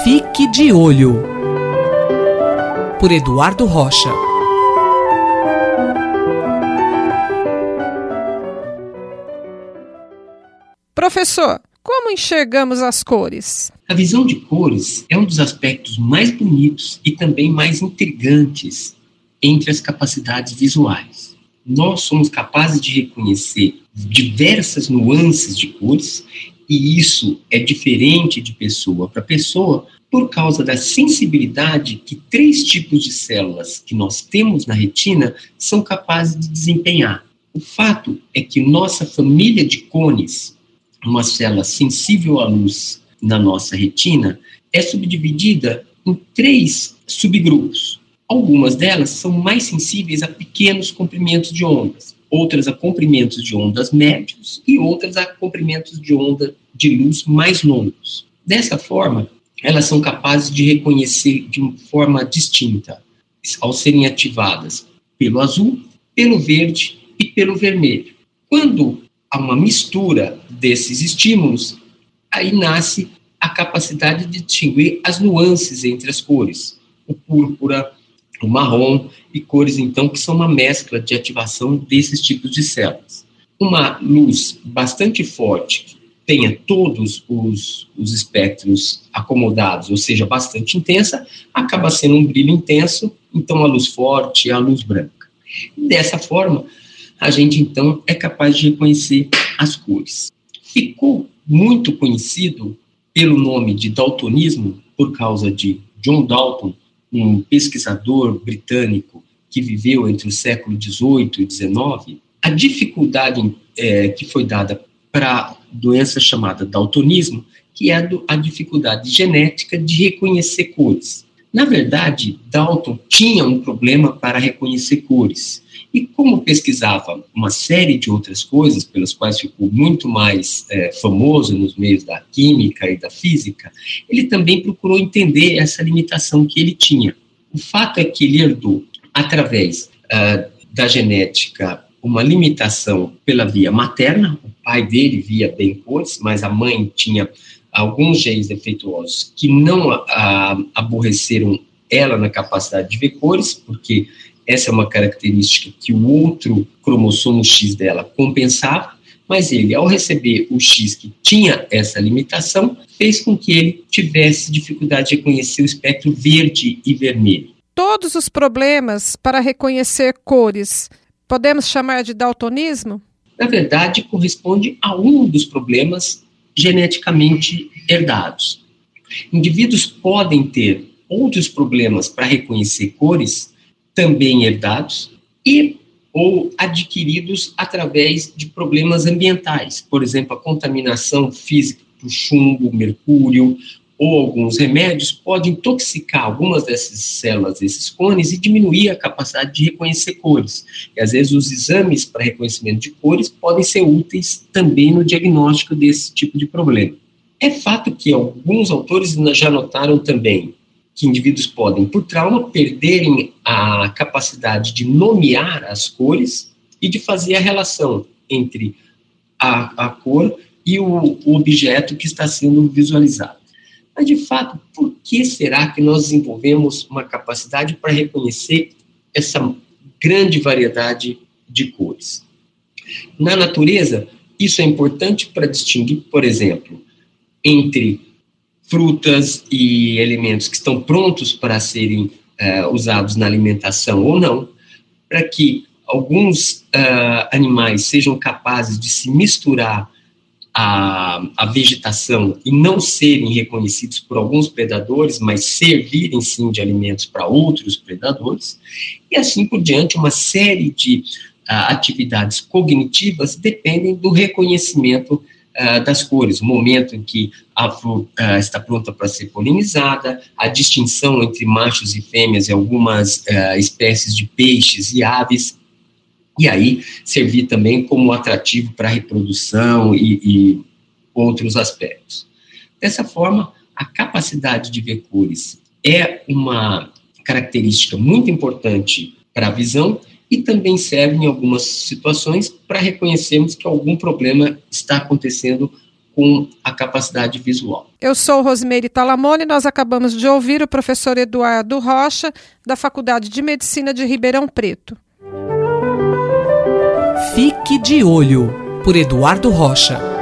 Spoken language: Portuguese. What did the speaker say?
Fique de Olho, por Eduardo Rocha. Professor, como enxergamos as cores? A visão de cores é um dos aspectos mais bonitos e também mais intrigantes entre as capacidades visuais. Nós somos capazes de reconhecer diversas nuances de cores, e isso é diferente de pessoa para pessoa por causa da sensibilidade que 3 tipos de células que nós temos na retina são capazes de desempenhar. O fato é que nossa família de cones, uma célula sensível à luz na nossa retina, é subdividida em 3 subgrupos. Algumas delas são mais sensíveis a pequenos comprimentos de ondas, outras a comprimentos de ondas médios e outras a comprimentos de onda de luz mais longos. Dessa forma, elas são capazes de reconhecer de uma forma distinta, ao serem ativadas pelo azul, pelo verde e pelo vermelho. Quando há uma mistura desses estímulos, aí nasce a capacidade de distinguir as nuances entre as cores, o púrpura, o marrom e cores, então, que são uma mescla de ativação desses tipos de células. Uma luz bastante forte, que tenha todos os espectros acomodados, ou seja, bastante intensa, acaba sendo um brilho intenso, então a luz forte é a luz branca. Dessa forma, a gente, então, é capaz de reconhecer as cores. Ficou muito conhecido pelo nome de daltonismo por causa de John Dalton, um pesquisador britânico que viveu entre o século XVIII e XIX. A dificuldade que foi dada para a doença chamada daltonismo, que é a dificuldade genética de reconhecer cores. Na verdade, Dalton tinha um problema para reconhecer cores. E como pesquisava uma série de outras coisas, pelas quais ficou muito mais famoso nos meios da química e da física, ele também procurou entender essa limitação que ele tinha. O fato é que ele herdou, através da genética, uma limitação pela via materna. O pai dele via bem cores, mas a mãe tinha alguns genes defeituosos que não aborreceram ela na capacidade de ver cores, porque essa é uma característica que o outro cromossomo X dela compensava, mas ele, ao receber o X que tinha essa limitação, fez com que ele tivesse dificuldade de reconhecer o espectro verde e vermelho. Todos os problemas para reconhecer cores podemos chamar de daltonismo? Na verdade, corresponde a um dos problemas geneticamente herdados. Indivíduos podem ter outros problemas para reconhecer cores, também herdados, ou adquiridos através de problemas ambientais. Por exemplo, a contaminação física por chumbo, mercúrio, ou alguns remédios podem intoxicar algumas dessas células, esses cones, e diminuir a capacidade de reconhecer cores. E às vezes os exames para reconhecimento de cores podem ser úteis também no diagnóstico desse tipo de problema. É fato que alguns autores já notaram também que indivíduos podem, por trauma, perderem a capacidade de nomear as cores e de fazer a relação entre a cor e o objeto que está sendo visualizado. Mas, de fato, por que será que nós desenvolvemos uma capacidade para reconhecer essa grande variedade de cores? Na natureza, isso é importante para distinguir, por exemplo, entre frutas e alimentos que estão prontos para serem usados na alimentação ou não, para que alguns animais sejam capazes de se misturar à vegetação e não serem reconhecidos por alguns predadores, mas servirem sim de alimentos para outros predadores, e assim por diante. Uma série de atividades cognitivas dependem do reconhecimento das cores, o momento em que a fruta está pronta para ser polinizada, a distinção entre machos e fêmeas em algumas espécies de peixes e aves, e aí servir também como atrativo para a reprodução e outros aspectos. Dessa forma, a capacidade de ver cores é uma característica muito importante para a visão e também serve em algumas situações para reconhecermos que algum problema está acontecendo com a capacidade visual. Eu sou Rosimeire Talamone e nós acabamos de ouvir o professor Eduardo Rocha, da Faculdade de Medicina de Ribeirão Preto. Fique de Olho, por Eduardo Rocha.